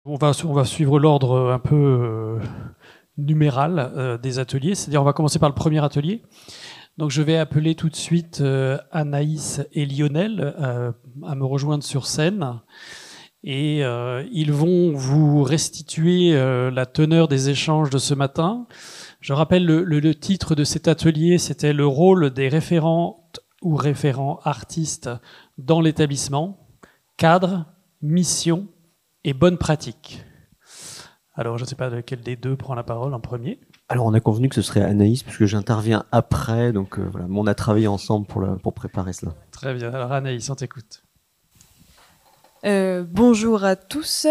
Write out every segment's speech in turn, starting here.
On va suivre l'ordre un peu numéral des ateliers, c'est-à-dire on va commencer par le premier atelier. Donc je vais appeler tout de suite Anaïs et Lionel à me rejoindre sur scène. Et ils vont vous restituer la teneur des échanges de ce matin. Je rappelle le titre de cet atelier, c'était le rôle des référentes ou référents artistes dans l'établissement, cadre, mission et bonne pratique. Alors je ne sais pas lequel des deux prend la parole en premier. Alors on a convenu que ce serait Anaïs puisque j'interviens après, donc voilà, on a travaillé ensemble pour préparer cela. Très bien, alors Anaïs, on t'écoute. Bonjour à tous.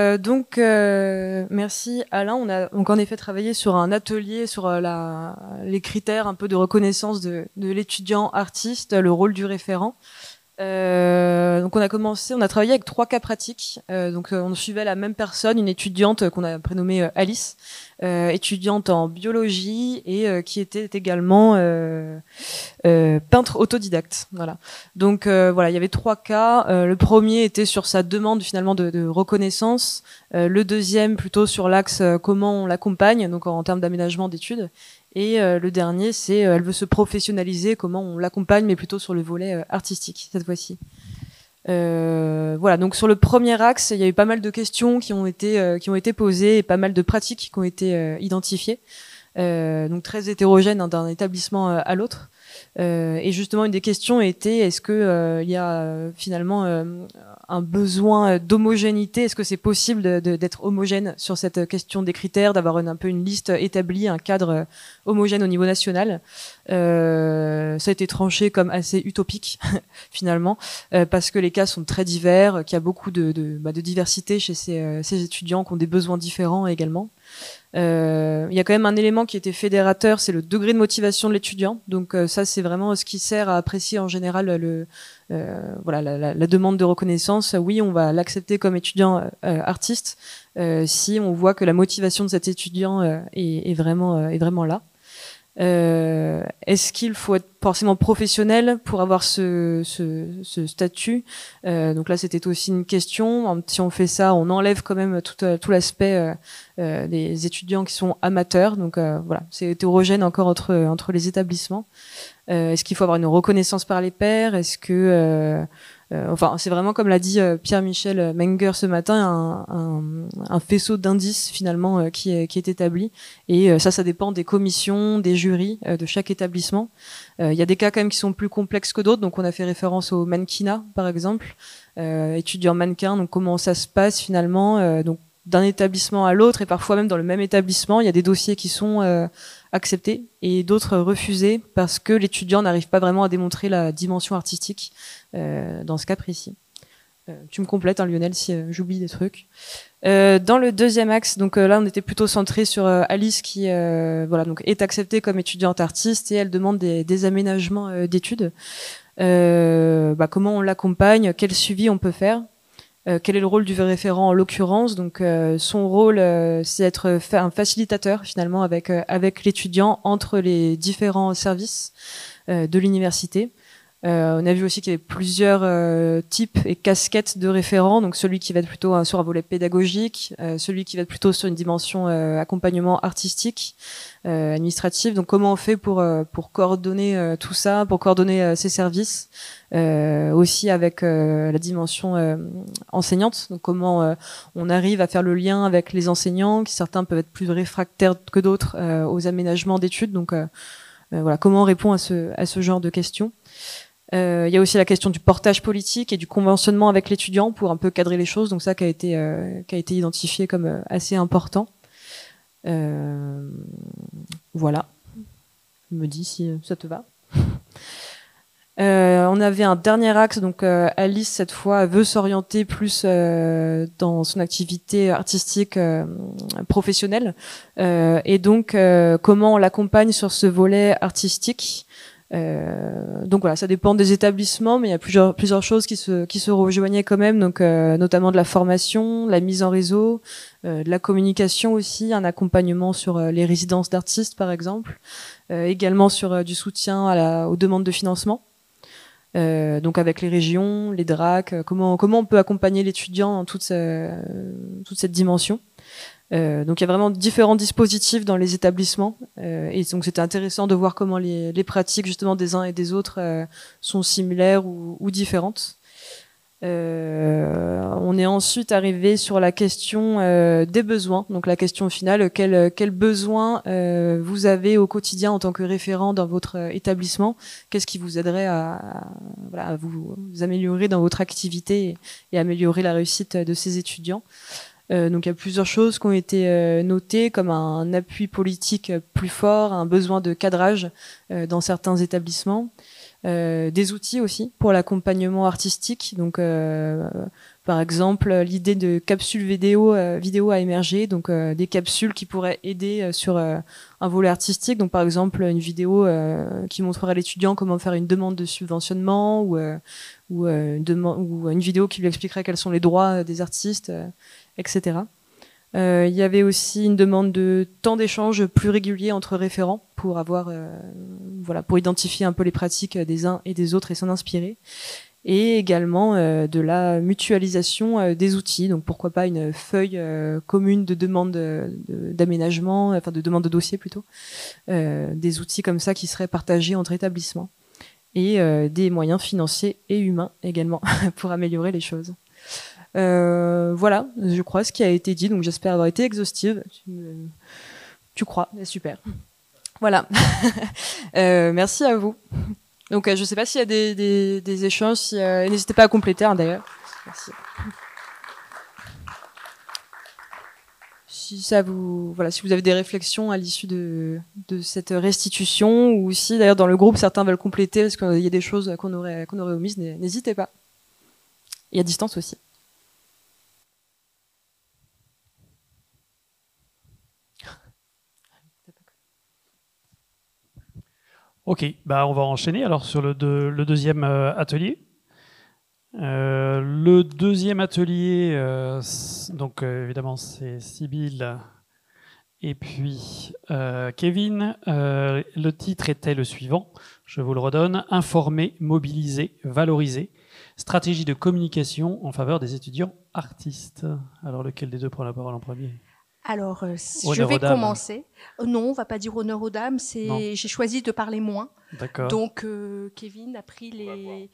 Merci Alain. On a donc en effet travaillé sur un atelier sur les critères un peu de reconnaissance de l'étudiant artiste, le rôle du référent. Donc on a travaillé avec 3 cas pratiques. On suivait la même personne, une étudiante qu'on a prénommée Alice, étudiante en biologie et qui était également peintre autodidacte. Voilà. Donc il y avait 3 cas. Le premier était sur sa demande finalement de reconnaissance. Le deuxième plutôt sur l'axe comment on l'accompagne, donc en termes d'aménagement d'études. Et le dernier, c'est elle veut se professionnaliser, comment on l'accompagne, mais plutôt sur le volet artistique cette fois-ci. Donc sur le premier axe, il y a eu pas mal de questions qui ont été posées et pas mal de pratiques qui ont été identifiées. Donc très hétérogène d'un établissement à l'autre. Et justement, une des questions était est-ce que il y a finalement un besoin d'homogénéité? Est-ce que c'est possible d'être homogène sur cette question des critères, d'avoir un peu une liste établie, un cadre homogène au niveau national? Ça a été tranché comme assez utopique finalement, parce que les cas sont très divers, qu'il y a beaucoup de diversité chez ces étudiants qui ont des besoins différents également. Il y a quand même un élément qui était fédérateur, c'est le degré de motivation de l'étudiant. Donc ça, c'est vraiment ce qui sert à apprécier en général la demande de reconnaissance. Oui, on va l'accepter comme étudiant artiste si on voit que la motivation de cet étudiant est vraiment là. Est-ce qu'il faut être forcément professionnel pour avoir ce statut? Donc là, c'était aussi une question. Si on fait ça, on enlève quand même tout l'aspect des étudiants qui sont amateurs. Donc c'est hétérogène encore entre les établissements. Est-ce qu'il faut avoir une reconnaissance par les pairs? Est-ce que c'est vraiment comme l'a dit Pierre-Michel Menger ce matin, un faisceau d'indices finalement qui est établi. Et ça dépend des commissions, des jurys de chaque établissement. Il y a des cas quand même qui sont plus complexes que d'autres. Donc on a fait référence au mannequinat par exemple, étudiant mannequin. Donc comment ça se passe finalement donc d'un établissement à l'autre et parfois même dans le même établissement, il y a des dossiers qui sont acceptés et d'autres refusés parce que l'étudiant n'arrive pas vraiment à démontrer la dimension artistique dans ce cas précis. Tu me complètes, Lionel, si j'oublie des trucs. Dans le deuxième axe, donc là on était plutôt centré sur Alice qui donc est acceptée comme étudiante artiste et elle demande des aménagements d'études. Comment on l'accompagne, quel suivi on peut faire. Quel est le rôle du référent en l'occurrence? Donc son rôle, c'est d'être un facilitateur finalement avec l'étudiant entre les différents services de l'université. On a vu aussi qu'il y avait plusieurs types et casquettes de référents. Donc celui qui va être plutôt sur un volet pédagogique, celui qui va être plutôt sur une dimension accompagnement artistique, administratif. Donc comment on fait pour coordonner tout ça, pour coordonner ces services, aussi avec la dimension enseignante. Donc comment on arrive à faire le lien avec les enseignants, qui certains peuvent être plus réfractaires que d'autres aux aménagements d'études. Donc comment on répond à ce genre de questions. Il y a aussi la question du portage politique et du conventionnement avec l'étudiant pour un peu cadrer les choses. Donc ça qui a été identifié comme assez important. Voilà. Je me dis si ça te va. On avait un dernier axe, donc Alice cette fois veut s'orienter plus dans son activité artistique professionnelle et donc comment on l'accompagne sur ce volet artistique. Donc voilà, ça dépend des établissements, mais il y a plusieurs choses qui se rejoignaient quand même, donc notamment de la formation, la mise en réseau, de la communication aussi, un accompagnement sur les résidences d'artistes par exemple, également sur du soutien aux demandes de financement. donc avec les régions, les DRAC, comment on peut accompagner l'étudiant dans toute cette dimension. Donc il y a vraiment différents dispositifs dans les établissements et donc c'était intéressant de voir comment les pratiques justement des uns et des autres sont similaires ou différentes. On est ensuite arrivé sur la question des besoins, donc la question finale, quel besoin vous avez au quotidien en tant que référent dans votre établissement, qu'est-ce qui vous aiderait à vous améliorer dans votre activité et améliorer la réussite de ces étudiants. Donc il y a plusieurs choses qui ont été notées, comme un appui politique plus fort, un besoin de cadrage dans certains établissements, des outils aussi pour l'accompagnement artistique. Donc par exemple l'idée de capsules vidéo a émergé, donc des capsules qui pourraient aider sur un volet artistique. Donc par exemple une vidéo qui montrerait à l'étudiant comment faire une demande de subventionnement ou une vidéo qui lui expliquerait quels sont les droits des artistes, etc. Il y avait aussi une demande de temps d'échange plus régulier entre référents pour avoir, pour identifier un peu les pratiques des uns et des autres et s'en inspirer. Et également de la mutualisation des outils. Donc pourquoi pas une feuille commune de demande d'aménagement, enfin de demande de dossier plutôt, des outils comme ça qui seraient partagés entre établissements. Et des moyens financiers et humains également pour améliorer les choses. Voilà, je crois ce qui a été dit, donc j'espère avoir été exhaustive. Tu crois, super. Voilà. Merci à vous. Donc je ne sais pas s'il y a des échanges, n'hésitez pas à compléter d'ailleurs. Merci. Si vous avez des réflexions à l'issue de cette restitution, ou si d'ailleurs dans le groupe certains veulent compléter parce qu'il y a des choses qu'on aurait omises, n'hésitez pas. Et à distance aussi. Ok, on va enchaîner alors sur le deuxième atelier. Le deuxième atelier, donc évidemment c'est Sybille et puis Kevin. Le titre était le suivant, je vous le redonne: informer, mobiliser, valoriser, stratégie de communication en faveur des étudiants artistes. Alors lequel des deux prend la parole en premier ? Alors, je vais commencer. Non, on va pas dire honneur aux dames. J'ai choisi de parler moins. D'accord. Donc, Kevin a pris les.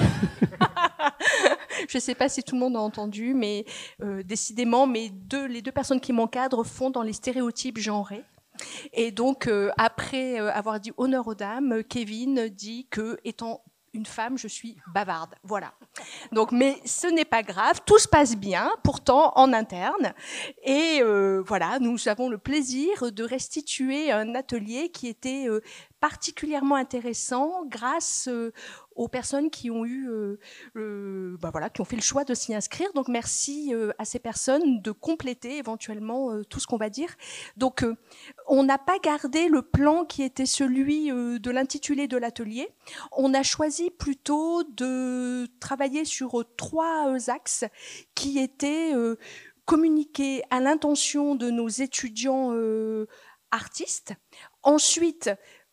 Je sais pas si tout le monde a entendu, mais décidément, les deux personnes qui m'encadrent font dans les stéréotypes genrés. Et donc, après avoir dit honneur aux dames, Kevin dit que, étant une femme, je suis bavarde. Voilà. Donc, mais ce n'est pas grave, tout se passe bien, pourtant en interne. Et voilà, nous avons le plaisir de restituer un atelier qui était particulièrement intéressant grâce aux personnes qui ont eu, qui ont fait le choix de s'y inscrire. Donc, merci à ces personnes de compléter éventuellement tout ce qu'on va dire. Donc, on n'a pas gardé le plan qui était celui de l'intitulé de l'atelier. On a choisi plutôt de travailler sur 3 axes qui étaient communiquer à l'intention de nos étudiants artistes, ensuite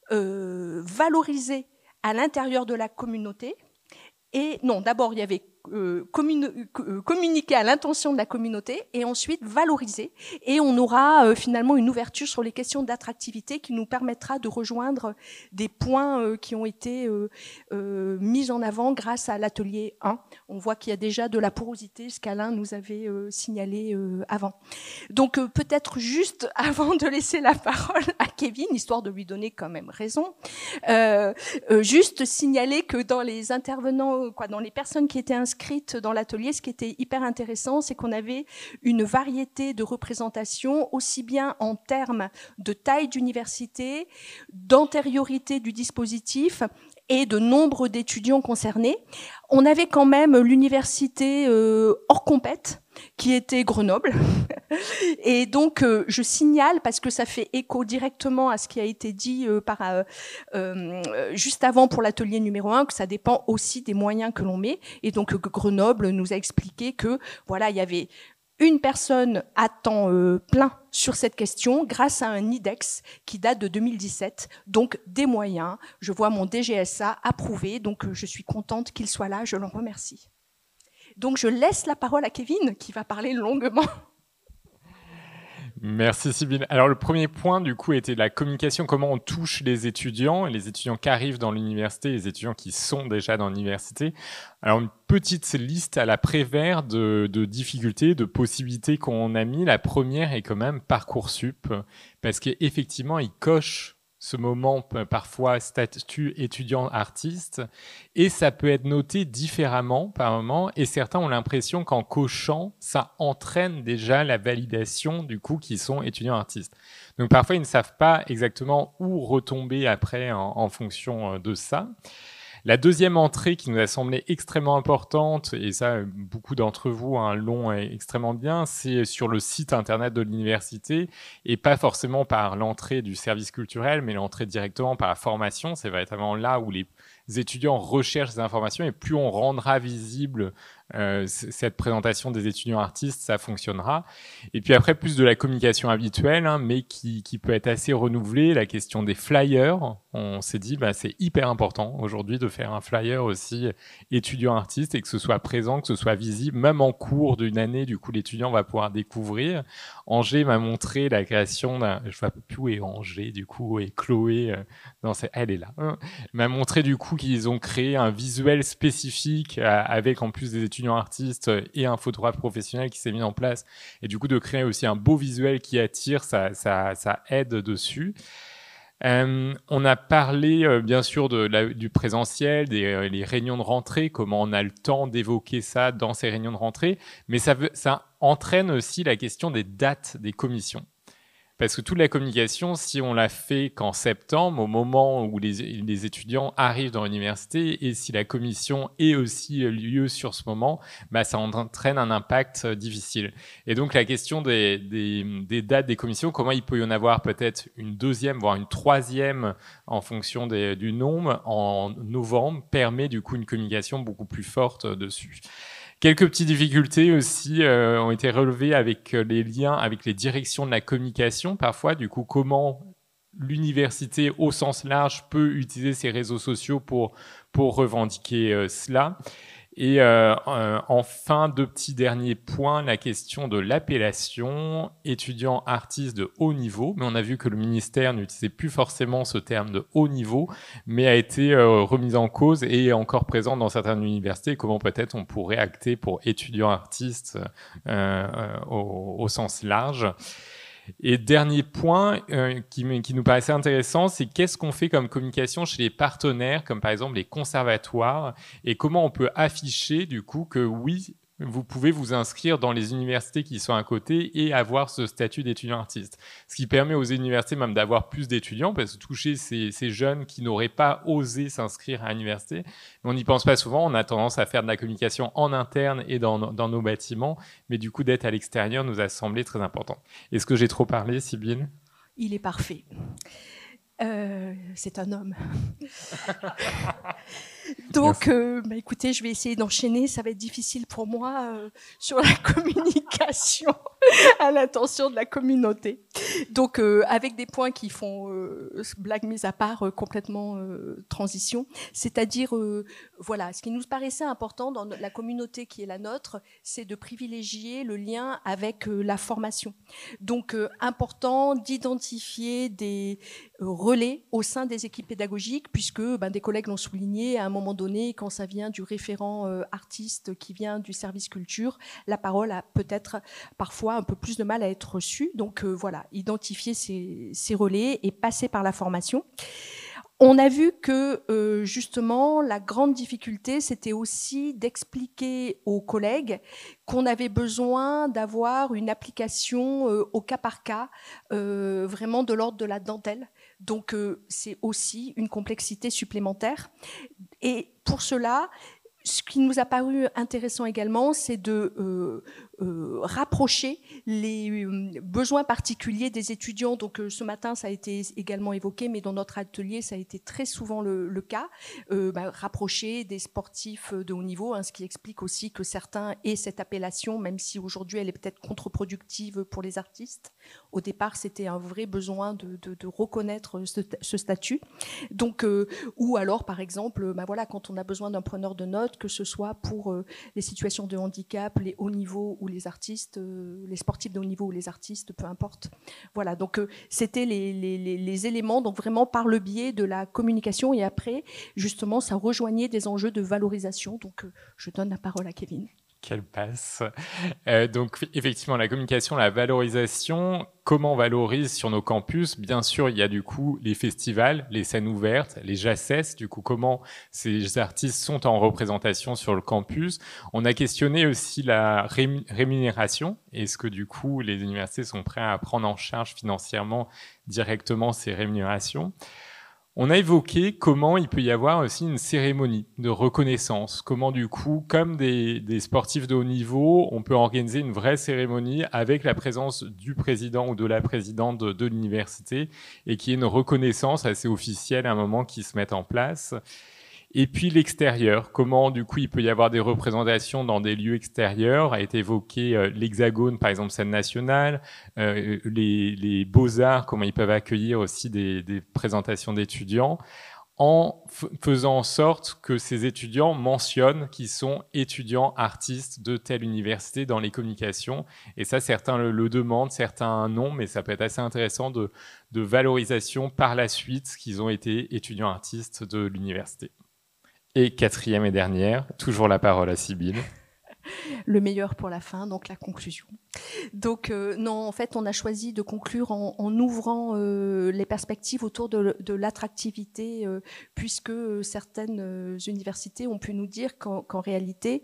valoriser à l'intérieur de la communauté, et non, d'abord il y avait communiquer à l'intention de la communauté et ensuite valoriser, et on aura finalement une ouverture sur les questions d'attractivité qui nous permettra de rejoindre des points qui ont été mis en avant grâce à l'atelier 1. On voit qu'il y a déjà de la porosité, ce qu'Alain nous avait signalé avant. Donc peut-être juste avant de laisser la parole à Kevin, histoire de lui donner quand même raison, juste signaler que dans les intervenants, dans les personnes qui étaient inscrites dans l'atelier, ce qui était hyper intéressant, c'est qu'on avait une variété de représentations, aussi bien en termes de taille d'université, d'antériorité du dispositif et de nombre d'étudiants concernés. On avait quand même l'université hors compète, qui était Grenoble. Et donc, je signale, parce que ça fait écho directement à ce qui a été dit juste avant pour l'atelier numéro 1, que ça dépend aussi des moyens que l'on met. Et donc, Grenoble nous a expliqué que, voilà, il y avait une personne à temps plein sur cette question grâce à un IDEX qui date de 2017, donc des moyens. Je vois mon DGSA approuvé, donc je suis contente qu'il soit là, je l'en remercie. Donc je laisse la parole à Kevin qui va parler longuement. Merci Sybille. Alors le premier point du coup était la communication, comment on touche les étudiants qui arrivent dans l'université, les étudiants qui sont déjà dans l'université. Alors une petite liste à la Prévert de difficultés, de possibilités qu'on a mis. La première est quand même Parcoursup, parce qu'effectivement il coche ce moment parfois statut étudiant-artiste, et ça peut être noté différemment par moment, et certains ont l'impression qu'en cochant, ça entraîne déjà la validation du coup qu'ils sont étudiants-artistes. Donc parfois ils ne savent pas exactement où retomber après en fonction de ça. La deuxième entrée qui nous a semblé extrêmement importante, et ça, beaucoup d'entre vous l'ont extrêmement bien, c'est sur le site internet de l'université, et pas forcément par l'entrée du service culturel, mais l'entrée directement par la formation. C'est véritablement là où les étudiants recherchent ces informations, et plus on rendra visible cette présentation des étudiants artistes, ça fonctionnera. Et puis après, plus de la communication habituelle, mais qui peut être assez renouvelée, la question des flyers. On s'est dit, c'est hyper important aujourd'hui de faire un flyer aussi étudiant artiste, et que ce soit présent, que ce soit visible, même en cours d'une année, du coup l'étudiant va pouvoir découvrir. Angers m'a montré la création je vois plus où est Angers, du coup, et Chloé, elle est là, m'a montré du coup qu'ils ont créé un visuel spécifique avec en plus des étudiants artistes et un photographe professionnel qui s'est mis en place, et du coup de créer aussi un beau visuel qui attire, ça aide dessus. On a parlé bien sûr du présentiel, les réunions de rentrée, comment on a le temps d'évoquer ça dans ces réunions de rentrée, mais ça entraîne aussi la question des dates des commissions. Parce que toute la communication, si on la fait qu'en septembre, au moment où les étudiants arrivent dans l'université, et si la commission est aussi lieu sur ce moment, ça entraîne un impact difficile. Et donc la question des dates des commissions, comment il peut y en avoir peut-être une deuxième, voire une troisième en fonction du nombre en novembre, permet du coup une communication beaucoup plus forte dessus. Quelques petites difficultés aussi ont été relevées avec les liens avec les directions de la communication parfois. Du coup, comment l'université au sens large peut utiliser ses réseaux sociaux pour revendiquer cela. Et enfin, deux petits derniers points, la question de l'appellation étudiant artiste de haut niveau. Mais on a vu que le ministère n'utilisait plus forcément ce terme de haut niveau, mais a été remis en cause et est encore présent dans certaines universités. Comment peut-être on pourrait acter pour étudiant artiste au sens large. Et dernier point qui nous paraissait intéressant, c'est qu'est-ce qu'on fait comme communication chez les partenaires, comme par exemple les conservatoires, et comment on peut afficher du coup que oui, vous pouvez vous inscrire dans les universités qui sont à côté et avoir ce statut d'étudiant artiste. Ce qui permet aux universités même d'avoir plus d'étudiants, parce que toucher ces jeunes qui n'auraient pas osé s'inscrire à l'université. Mais on n'y pense pas souvent, on a tendance à faire de la communication en interne et dans nos bâtiments, mais du coup d'être à l'extérieur nous a semblé très important. Est-ce que j'ai trop parlé, Sybille ? Il est parfait. C'est un homme. Donc, écoutez, je vais essayer d'enchaîner. Ça va être difficile pour moi sur la communication à l'intention de la communauté. Donc, avec des points qui font, blague mise à part, complètement transition. C'est-à-dire, voilà, ce qui nous paraissait important dans la communauté qui est la nôtre, c'est de privilégier le lien avec la formation. Donc, important d'identifier des relais au sein des équipes pédagogiques, puisque des collègues l'ont souligné, à un moment donné, quand ça vient du référent artiste qui vient du service culture, la parole a peut-être parfois un peu plus de mal à être reçue. Donc voilà, identifier ces relais et passer par la formation. On a vu que justement la grande difficulté, c'était aussi d'expliquer aux collègues qu'on avait besoin d'avoir une application au cas par cas, vraiment de l'ordre de la dentelle. Donc c'est aussi une complexité supplémentaire. Et pour cela, Ce qui nous a paru intéressant également, c'est de rapprocher les besoins particuliers des étudiants. Donc ce matin, ça a été également évoqué, mais dans notre atelier, ça a été très souvent le cas. Rapprocher des sportifs de haut niveau, ce qui explique aussi que certains aient cette appellation, même si aujourd'hui elle est peut-être contre-productive pour les artistes. Au départ, c'était un vrai besoin de reconnaître ce statut. Donc, ou alors, par exemple, quand on a besoin d'un preneur de notes, que ce soit pour les situations de handicap, les hauts niveaux ou les artistes, les sportifs de haut niveau ou les artistes, peu importe. Voilà, donc c'était les éléments, donc vraiment par le biais de la communication, et après, justement, ça rejoignait des enjeux de valorisation. Donc, je donne la parole à Kevin. Quelle passe. Donc effectivement, la communication, la valorisation, comment on valorise sur nos campus? Bien sûr, il y a du coup les festivals, les scènes ouvertes, les JACES, du coup comment ces artistes sont en représentation sur le campus. On a questionné aussi la rémunération. Est-ce que du coup les universités sont prêtes à prendre en charge financièrement directement ces rémunérations? On a évoqué comment il peut y avoir aussi une cérémonie de reconnaissance, comment du coup, comme des sportifs de haut niveau, on peut organiser une vraie cérémonie avec la présence du président ou de la présidente de l'université et qu'il y ait une reconnaissance assez officielle à un moment qui se mette en place. Et puis l'extérieur, comment du coup il peut y avoir des représentations dans des lieux extérieurs, a été évoqué l'Hexagone par exemple, scène nationale, les Beaux-Arts, comment ils peuvent accueillir aussi des présentations d'étudiants, en faisant en sorte que ces étudiants mentionnent qu'ils sont étudiants artistes de telle université dans les communications. Et ça, certains le demandent, certains non, mais ça peut être assez intéressant de valorisation par la suite qu'ils ont été étudiants artistes de l'université. Et quatrième et dernière, toujours la parole à Sybille. Le meilleur pour la fin, donc la conclusion. Donc non, en fait, on a choisi de conclure en ouvrant les perspectives autour de l'attractivité, puisque certaines universités ont pu nous dire qu'en réalité,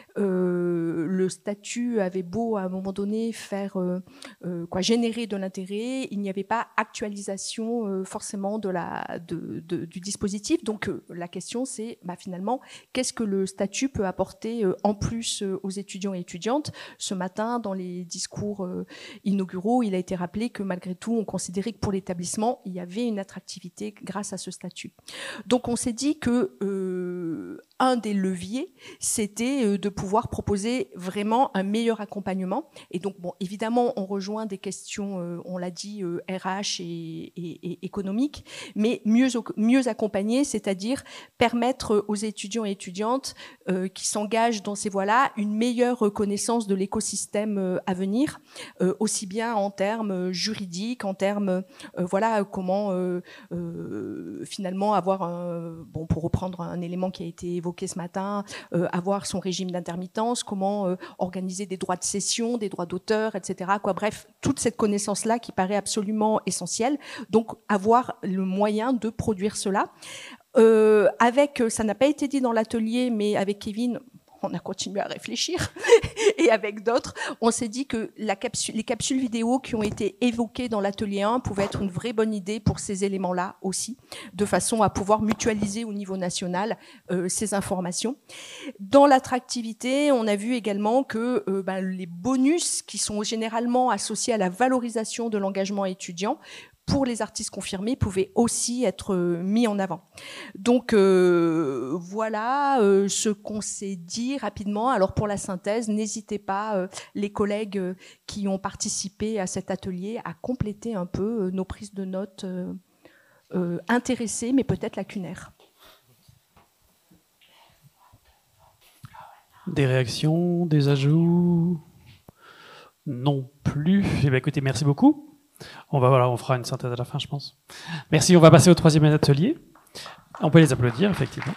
le statut avait beau à un moment donné faire générer de l'intérêt, il n'y avait pas actualisation forcément du dispositif. Donc la question c'est finalement qu'est-ce que le statut peut apporter en plus aux étudiants et étudiantes. Ce matin, dans les discours inauguraux, il a été rappelé que malgré tout, on considérait que pour l'établissement, il y avait une attractivité grâce à ce statut. Donc on s'est dit que un des leviers, c'était de pouvoir proposer vraiment un meilleur accompagnement. Et donc, bon, évidemment, on rejoint des questions, on l'a dit, RH et économiques, mais mieux accompagner, c'est-à-dire permettre aux étudiants et étudiantes qui s'engagent dans ces voies-là une meilleure reconnaissance de l'écosystème à venir, aussi bien en termes juridiques, en termes, comment finalement avoir, pour reprendre un élément qui a été évoqué ce matin, avoir son régime d'intermittence, comment organiser des droits de cession, des droits d'auteur, etc. Bref, toute cette connaissance-là qui paraît absolument essentielle. Donc, avoir le moyen de produire cela. Ça n'a pas été dit dans l'atelier, mais avec Kevin, on a continué à réfléchir et avec d'autres, on s'est dit que les capsules vidéo qui ont été évoquées dans l'atelier 1 pouvaient être une vraie bonne idée pour ces éléments-là aussi, de façon à pouvoir mutualiser au niveau national ces informations. Dans l'attractivité, on a vu également que les bonus qui sont généralement associés à la valorisation de l'engagement étudiant pour les artistes confirmés pouvaient aussi être mis en avant. Donc voilà ce qu'on s'est dit rapidement. Alors pour la synthèse, n'hésitez pas, les collègues qui ont participé à cet atelier, à compléter un peu nos prises de notes intéressées, mais peut-être lacunaires. Des réactions, des ajouts? Non plus. Eh bien, écoutez, merci beaucoup. On fera une synthèse à la fin, je pense. Merci, on va passer au troisième atelier. On peut les applaudir, effectivement.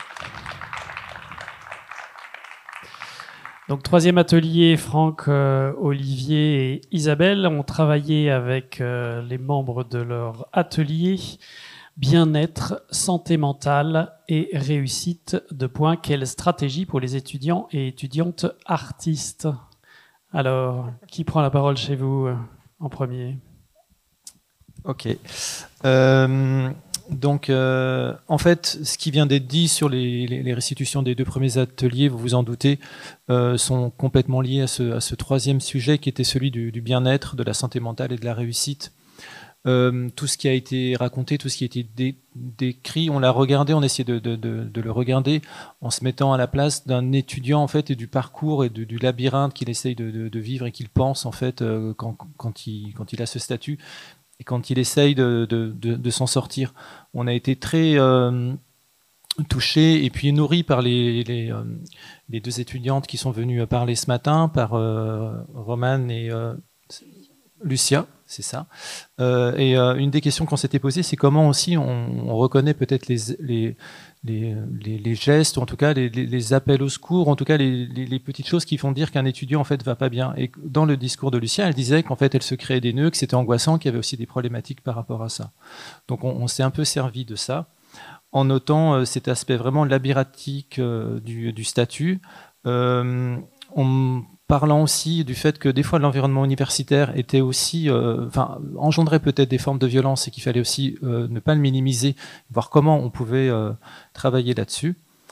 Donc, troisième atelier, Franck, Olivier et Isabelle ont travaillé avec les membres de leur atelier bien-être, santé mentale et réussite de points. Quelle stratégie pour les étudiants et étudiantes artistes? Alors, qui prend la parole chez vous en premier? Ok. Donc, en fait, ce qui vient d'être dit sur les restitutions des 2 premiers ateliers, vous vous en doutez, sont complètement liés à ce troisième sujet qui était celui du bien-être, de la santé mentale et de la réussite. Tout ce qui a été raconté, tout ce qui a été décrit, on l'a regardé, on a essayé de le regarder en se mettant à la place d'un étudiant en fait et du parcours et du labyrinthe qu'il essaye de vivre et qu'il pense en fait quand il a ce statut. Et quand il essaye de s'en sortir, on a été très touchés et puis nourris par les 2 étudiantes qui sont venues parler ce matin, par Romane et Lucia, c'est ça. Et une des questions qu'on s'était posées, c'est comment aussi on reconnaît peut-être les gestes, ou en tout cas les appels au secours, en tout cas les petites choses qui font dire qu'un étudiant en fait va pas bien. Et dans le discours de Lucia, elle disait qu'en fait elle se créait des nœuds, que c'était angoissant, qu'il y avait aussi des problématiques par rapport à ça. Donc on s'est un peu servi de ça en notant cet aspect vraiment labyrinthique du statut, en parlant aussi du fait que des fois l'environnement universitaire était aussi, engendrait peut-être des formes de violence et qu'il fallait aussi ne pas le minimiser, voir comment on pouvait travailler là-dessus.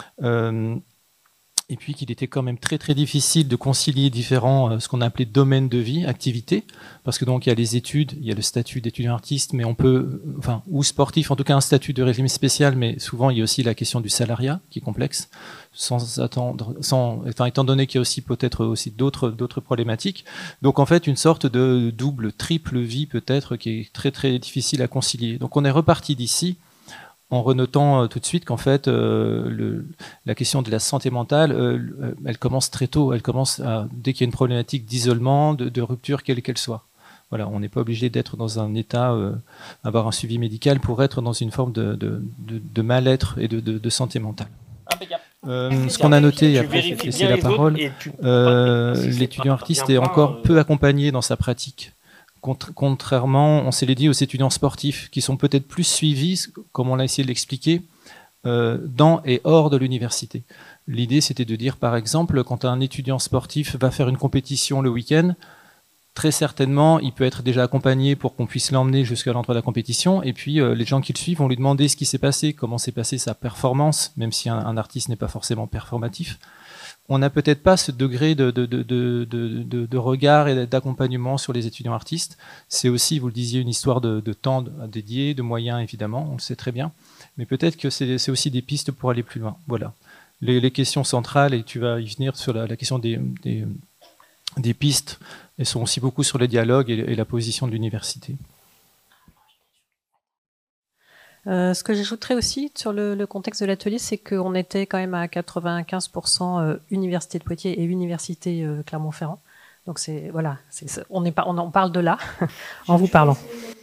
Et puis qu'il était quand même très très difficile de concilier différents, ce qu'on a appelé domaines de vie, activités, parce que donc il y a les études, il y a le statut d'étudiant artiste, mais on peut, ou sportif, en tout cas un statut de régime spécial, mais souvent il y a aussi la question du salariat qui est complexe, étant donné qu'il y a aussi peut-être aussi d'autres problématiques. Donc en fait une sorte de double, triple vie peut-être qui est très très difficile à concilier. Donc on est reparti d'ici en renotant tout de suite qu'en fait la question de la santé mentale, elle commence très tôt. Elle commence dès qu'il y a une problématique d'isolement, de rupture, quelle qu'elle soit. Voilà, on n'est pas obligé d'être dans un état, avoir un suivi médical pour être dans une forme de mal-être et de santé mentale. Ce qu'on a noté, et après je vais laisser la parole, l'étudiant artiste est encore peu accompagné dans sa pratique. Contrairement, on s'est dit, aux étudiants sportifs qui sont peut-être plus suivis, comme on a essayé de l'expliquer, dans et hors de l'université. L'idée, c'était de dire, par exemple, quand un étudiant sportif va faire une compétition le week-end, très certainement, il peut être déjà accompagné pour qu'on puisse l'emmener jusqu'à l'endroit de la compétition. Et puis, les gens qui le suivent vont lui demander ce qui s'est passé, comment s'est passée sa performance, même si un artiste n'est pas forcément performatif. On n'a peut-être pas ce degré de regard et d'accompagnement sur les étudiants artistes. C'est aussi, vous le disiez, une histoire de temps dédié, de moyens évidemment, on le sait très bien. Mais peut-être que c'est aussi des pistes pour aller plus loin. Voilà. Les questions centrales, et tu vas y venir sur la question des pistes, elles sont aussi beaucoup sur le dialogue et la position de l'université. Ce que j'ajouterais aussi sur le contexte de l'atelier, c'est qu'on était quand même à 95% Université de Poitiers et Université Clermont-Ferrand. Donc on parle de là en vous parlant.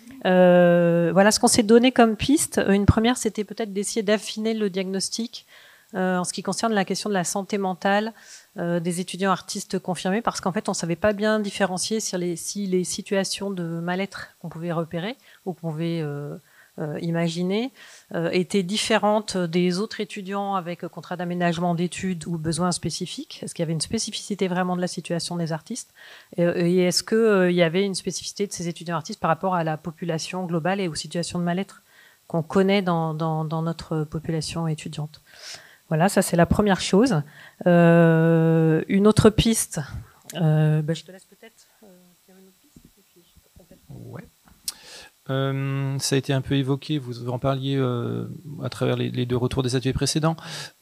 Voilà ce qu'on s'est donné comme piste. Une première, c'était peut-être d'essayer d'affiner le diagnostic en ce qui concerne la question de la santé mentale des étudiants artistes confirmés, parce qu'en fait, on savait pas bien différencier si les situations de mal-être qu'on pouvait repérer ou qu'on pouvait imaginer étaient différentes des autres étudiants avec contrat d'aménagement d'études ou besoins spécifiques. Est-ce qu'il y avait une spécificité vraiment de la situation des artistes et est-ce qu'il y avait une spécificité de ces étudiants artistes par rapport à la population globale et aux situations de mal-être qu'on connaît dans notre population étudiante. Voilà, ça c'est la première chose. Une autre piste, je te laisse peut-être faire une autre piste et puis je te complète. Ouais. Ça a été un peu évoqué, vous en parliez à travers les 2 retours des ateliers précédents.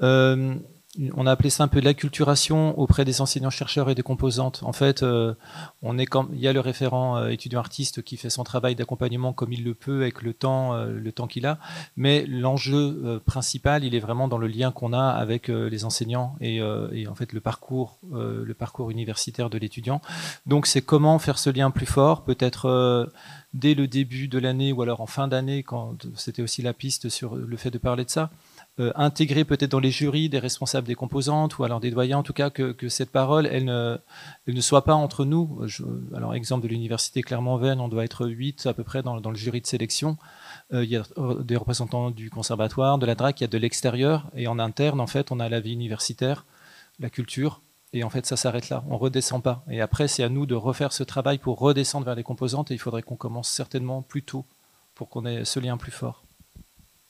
On a appelé ça un peu l'acculturation auprès des enseignants-chercheurs et des composantes. En fait, il y a le référent étudiant artiste qui fait son travail d'accompagnement comme il le peut avec le temps qu'il a, mais l'enjeu principal, il est vraiment dans le lien qu'on a avec les enseignants et en fait le parcours universitaire de l'étudiant. Donc c'est comment faire ce lien plus fort, peut-être dès le début de l'année ou alors en fin d'année, quand c'était aussi la piste sur le fait de parler de ça. Intégrer peut-être dans les jurys des responsables des composantes ou alors des doyens, en tout cas que cette parole, elle ne soit pas entre nous. Alors, exemple de l'université Clermont-Vennes, on doit être 8 à peu près dans le jury de sélection. Il y a des représentants du conservatoire, de la DRAC, il y a de l'extérieur, et en interne, en fait, on a la vie universitaire, la culture, et en fait, ça s'arrête là, on ne redescend pas. Et après, c'est à nous de refaire ce travail pour redescendre vers les composantes, et il faudrait qu'on commence certainement plus tôt pour qu'on ait ce lien plus fort.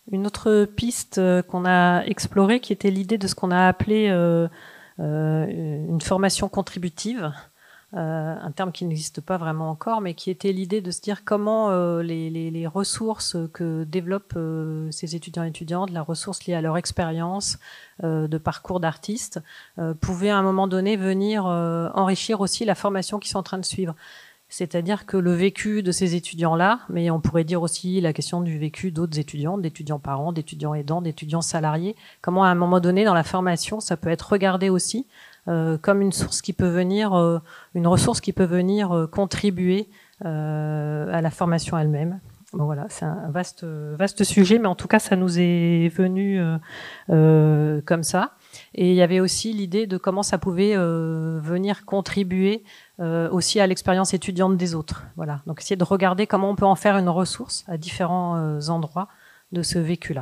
Une autre piste qu'on a explorée, qui était l'idée de ce qu'on a appelé une formation contributive, un terme qui n'existe pas vraiment encore, mais qui était l'idée de se dire comment les ressources que développent ces étudiants et étudiantes, la ressource liée à leur expérience de parcours d'artistes, pouvaient à un moment donné venir enrichir aussi la formation qu'ils sont en train de suivre. C'est-à-dire que le vécu de ces étudiants-là, mais on pourrait dire aussi la question du vécu d'autres étudiants, d'étudiants parents, d'étudiants aidants, d'étudiants salariés, comment à un moment donné dans la formation, ça peut être regardé aussi comme une source qui peut venir, une ressource qui peut venir contribuer à la formation elle-même. Bon, voilà, c'est un vaste sujet, mais en tout cas, ça nous est venu comme ça. Et il y avait aussi l'idée de comment ça pouvait venir contribuer aussi à l'expérience étudiante des autres. Voilà. Donc essayer de regarder comment on peut en faire une ressource à différents endroits de ce vécu-là.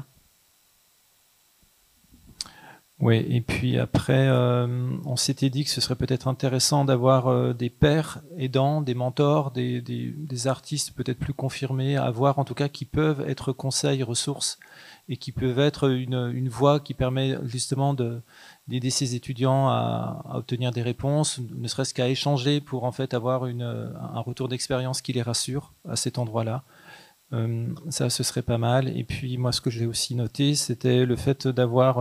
Oui, et puis après, on s'était dit que ce serait peut-être intéressant d'avoir des pairs aidants, des mentors, des artistes peut-être plus confirmés, à voir en tout cas qui peuvent être conseils, ressources, et qui peuvent être une voie qui permet justement d'aider ces étudiants à obtenir des réponses, ne serait-ce qu'à échanger pour en fait avoir un retour d'expérience qui les rassure à cet endroit-là. Ça, ce serait pas mal. Et puis moi, ce que j'ai aussi noté, c'était le fait d'avoir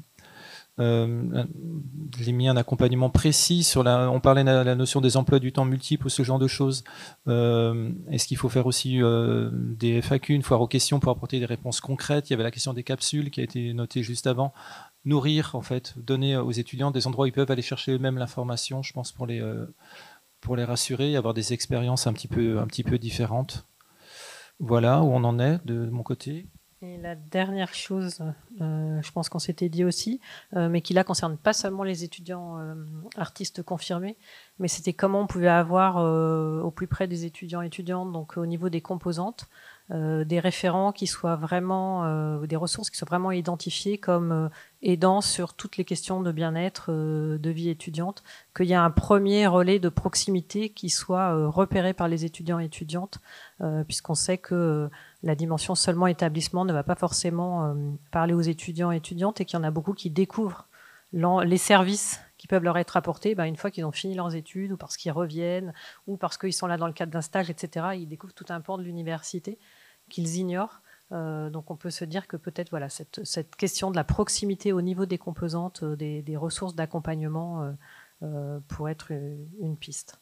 j'ai mis un accompagnement précis sur on parlait de la notion des emplois du temps multiples ou ce genre de choses. Est-ce qu'il faut faire aussi des FAQ, une foire aux questions, pour apporter des réponses concrètes? Il y avait la question des capsules qui a été notée juste avant. Nourrir, en fait, donner aux étudiants des endroits où ils peuvent aller chercher eux-mêmes l'information, je pense, pour les rassurer, avoir des expériences un petit peu différentes. Voilà où on en est de mon côté. Et la dernière chose, je pense qu'on s'était dit aussi, mais qui là concerne pas seulement les étudiants artistes confirmés, mais c'était comment on pouvait avoir au plus près des étudiants et étudiantes, donc au niveau des composantes, des référents qui soient vraiment, des ressources qui soient vraiment identifiées comme aidant sur toutes les questions de bien-être, de vie étudiante, qu'il y ait un premier relais de proximité qui soit repéré par les étudiants et étudiantes, puisqu'on sait que la dimension seulement établissement ne va pas forcément parler aux étudiants et étudiantes, et qu'il y en a beaucoup qui découvrent les services qui peuvent leur être apportés une fois qu'ils ont fini leurs études, ou parce qu'ils reviennent, ou parce qu'ils sont là dans le cadre d'un stage, etc. Ils découvrent tout un pan de l'université qu'ils ignorent. Donc on peut se dire que peut-être voilà, cette question de la proximité au niveau des composantes, des ressources d'accompagnement pourrait être une piste.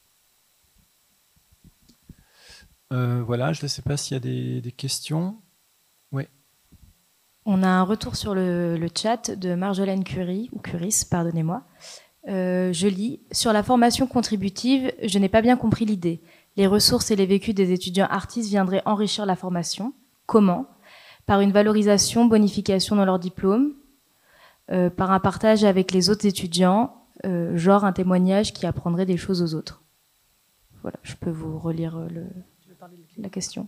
Voilà, je ne sais pas s'il y a des questions. Oui. On a un retour sur le chat de Marjolaine Curie, ou Curis, pardonnez-moi. Je lis « Sur la formation contributive, je n'ai pas bien compris l'idée. Les ressources et les vécus des étudiants artistes viendraient enrichir la formation. Comment ? Par une valorisation, bonification dans leur diplôme, par un partage avec les autres étudiants, genre un témoignage qui apprendrait des choses aux autres. » Voilà, je peux vous relire la question.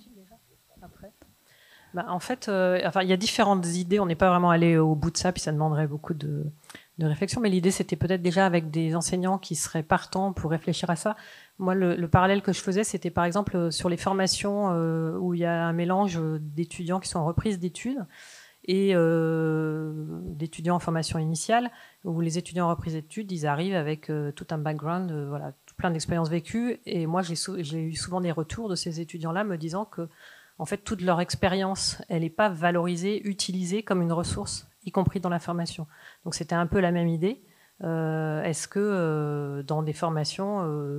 En fait, il y a différentes idées. On n'est pas vraiment allé au bout de ça, puis ça demanderait beaucoup de réflexion. Mais l'idée, c'était peut-être déjà avec des enseignants qui seraient partants pour réfléchir à ça. Moi, le parallèle que je faisais, c'était par exemple sur les formations où il y a un mélange d'étudiants qui sont en reprise d'études et d'étudiants en formation initiale, où les étudiants en reprise d'études, ils arrivent avec tout un background, voilà, plein d'expériences vécues. Et moi, j'ai eu souvent des retours de ces étudiants-là me disant que en fait, toute leur expérience, elle n'est pas valorisée, utilisée comme une ressource, y compris dans la formation. Donc c'était un peu la même idée. Est-ce que dans des formations,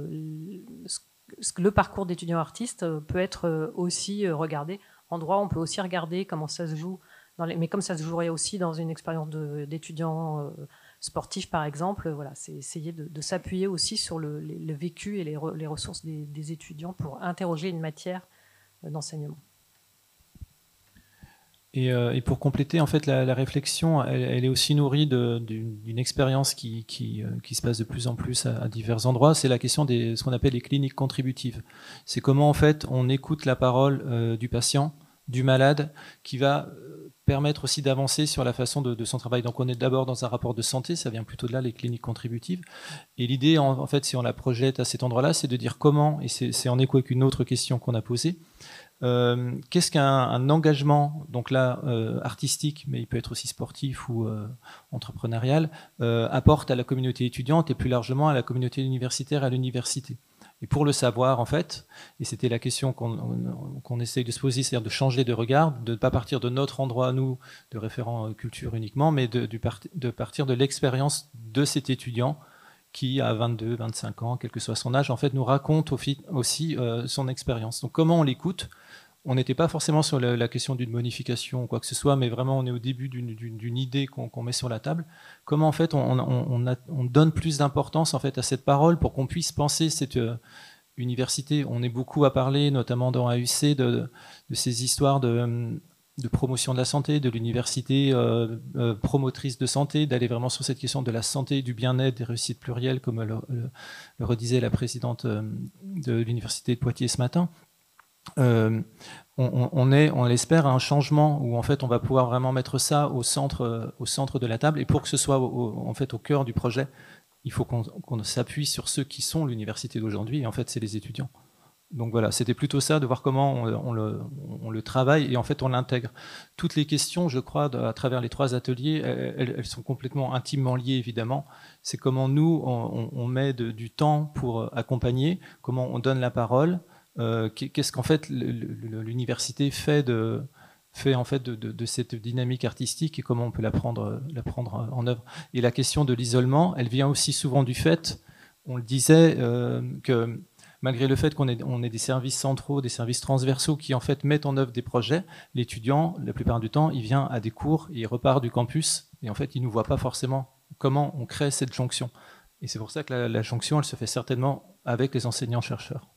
le parcours d'étudiant artiste peut être aussi regardé en droit? On peut aussi regarder comment ça se joue, mais comme ça se jouerait aussi dans une expérience d'étudiant sportif, par exemple. Voilà, c'est essayer de s'appuyer aussi sur le vécu et les ressources des étudiants pour interroger une matière d'enseignement. Et pour compléter, en fait, la réflexion, elle est aussi nourrie d'une expérience qui se passe de plus en plus à divers endroits. C'est la question ce qu'on appelle les cliniques contributives. C'est comment, en fait, on écoute la parole du patient, du malade, qui va permettre aussi d'avancer sur la façon de son travail. Donc on est d'abord dans un rapport de santé, ça vient plutôt de là, les cliniques contributives. Et l'idée, en fait, si on la projette à cet endroit-là, c'est de dire comment, et c'est en écho avec une autre question qu'on a posée, Qu'est-ce qu'un engagement, donc là artistique, mais il peut être aussi sportif ou entrepreneurial, apporte à la communauté étudiante et plus largement à la communauté universitaire, à l'université? Et pour le savoir, en fait, et c'était la question qu'on essaye de se poser, c'est-à-dire de changer de regard, de ne pas partir de notre endroit, nous, de référent culture uniquement, mais de partir de l'expérience de cet étudiant qui, à 22, 25 ans, quel que soit son âge, en fait, nous raconte aussi son expérience. Donc comment on l'écoute? On n'était pas forcément sur la question d'une bonification ou quoi que ce soit, mais vraiment on est au début d'une idée qu'on met sur la table. Comment en fait on donne plus d'importance en fait à cette parole pour qu'on puisse penser cette université. On est beaucoup à parler, notamment dans AUC, de ces histoires de promotion de la santé, de l'université promotrice de santé, d'aller vraiment sur cette question de la santé, du bien-être, des réussites plurielles, comme le redisait la présidente de l'université de Poitiers ce matin. On l'espère, à un changement où en fait on va pouvoir vraiment mettre ça au centre de la table, et pour que ce soit en fait au cœur du projet, il faut qu'on s'appuie sur ceux qui sont l'université d'aujourd'hui, et en fait c'est les étudiants. Donc voilà, c'était plutôt ça, de voir comment on le travaille et en fait on l'intègre. Toutes les questions, je crois, à travers les 3 ateliers, elles sont complètement intimement liées évidemment. C'est comment nous on met du temps pour accompagner, comment on donne la parole. Qu'est-ce qu'en fait l'université fait en fait de cette dynamique artistique et comment on peut la prendre en œuvre. Et la question de l'isolement, elle vient aussi souvent du fait, on le disait, que malgré le fait qu'on ait des services centraux, des services transversaux qui en fait mettent en œuvre des projets, l'étudiant, la plupart du temps, il vient à des cours et il repart du campus et en fait il ne voit pas forcément comment on crée cette jonction. Et c'est pour ça que la jonction, elle se fait certainement avec les enseignants-chercheurs.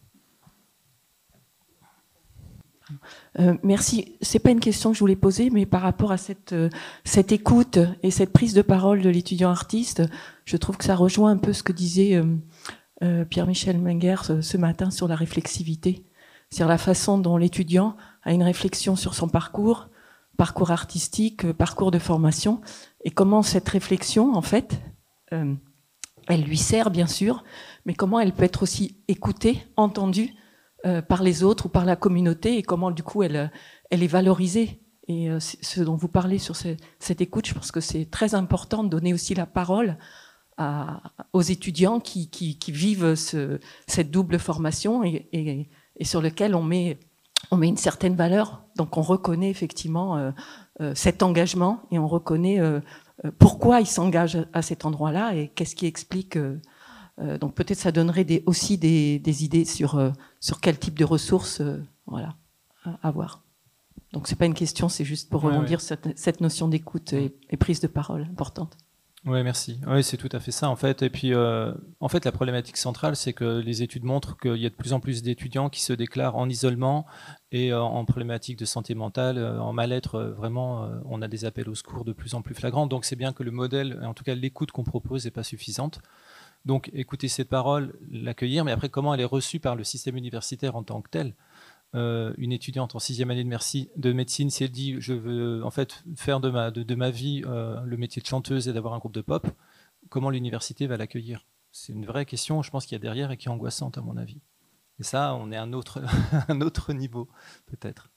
Merci. C'est pas une question que je voulais poser, mais par rapport à cette écoute et cette prise de parole de l'étudiant artiste, je trouve que ça rejoint un peu ce que disait Pierre-Michel Menger ce matin sur la réflexivité. C'est-à-dire la façon dont l'étudiant a une réflexion sur son parcours artistique, parcours de formation, et comment cette réflexion, en fait, elle lui sert bien sûr, mais comment elle peut être aussi écoutée, entendue par les autres ou par la communauté, et comment du coup elle est valorisée. Et ce dont vous parlez sur cette écoute, je pense que c'est très important de donner aussi la parole aux étudiants qui vivent cette double formation et sur lequel on met une certaine valeur. Donc on reconnaît effectivement cet engagement et on reconnaît pourquoi ils s'engagent à cet endroit-là et qu'est-ce qui explique. Donc peut-être ça donnerait aussi des idées sur quel type de ressources voilà, avoir. Donc c'est pas une question, c'est juste pour rebondir cette notion d'écoute et prise de parole importante. Oui, merci. Oui, c'est tout à fait ça en fait. Et puis en fait la problématique centrale, c'est que les études montrent qu'il y a de plus en plus d'étudiants qui se déclarent en isolement et en problématique de santé mentale, en mal-être. Vraiment, on a des appels au secours de plus en plus flagrants. Donc c'est bien que le modèle, en tout cas l'écoute qu'on propose, n'est pas suffisante. Donc écouter cette parole, l'accueillir, mais après comment elle est reçue par le système universitaire en tant que tel. Une étudiante en 6e année de médecine, si elle dit je veux en fait faire de ma vie le métier de chanteuse et d'avoir un groupe de pop, comment l'université va l'accueillir? C'est une vraie question, je pense, qu'il y a derrière et qui est angoissante à mon avis. Et ça, on est à un autre niveau peut-être.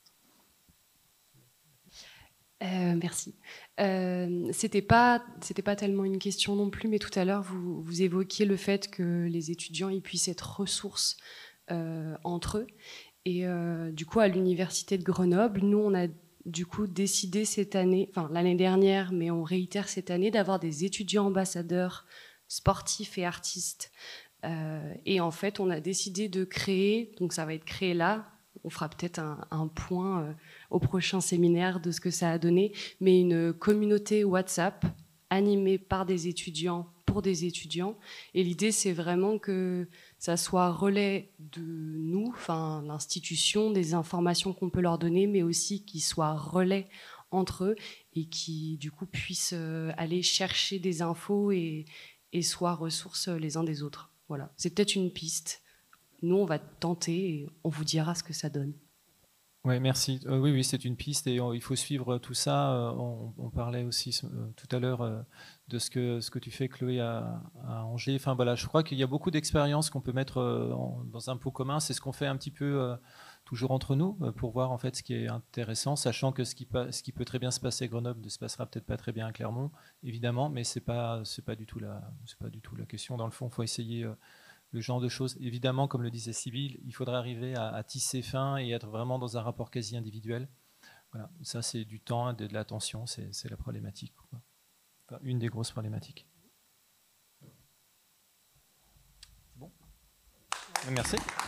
Merci. C'était pas tellement une question non plus, mais tout à l'heure vous évoquiez le fait que les étudiants ils puissent être ressources entre eux. Et du coup, à l'université de Grenoble, nous on a du coup décidé cette année, enfin l'année dernière, mais on réitère cette année, d'avoir des étudiants ambassadeurs sportifs et artistes. Et en fait, on a décidé de créer, donc ça va être créé là. On fera peut-être un point au prochain séminaire de ce que ça a donné, mais une communauté WhatsApp animée par des étudiants pour des étudiants. Et l'idée, c'est vraiment que ça soit relais de nous, enfin l'institution, des informations qu'on peut leur donner, mais aussi qu'ils soient relais entre eux et qui, du coup, puissent aller chercher des infos et soient ressources les uns des autres. Voilà, c'est peut-être une piste. Nous, on va tenter et on vous dira ce que ça donne. Oui, merci. Oui, c'est une piste et il faut suivre tout ça. On parlait aussi tout à l'heure de ce que tu fais, Chloé, à Angers. Enfin, voilà, je crois qu'il y a beaucoup d'expériences qu'on peut mettre dans un pot commun. C'est ce qu'on fait un petit peu toujours entre nous pour voir en fait ce qui est intéressant, sachant que ce qui peut très bien se passer à Grenoble ne se passera peut-être pas très bien à Clermont, évidemment, mais c'est pas du tout la question. Dans le fond, il faut essayer le genre de choses. Évidemment, comme le disait Sybille, il faudrait arriver à tisser fin et être vraiment dans un rapport quasi individuel. Voilà, ça c'est du temps et de l'attention, c'est la problématique, quoi. Enfin, une des grosses problématiques. Bon. Merci.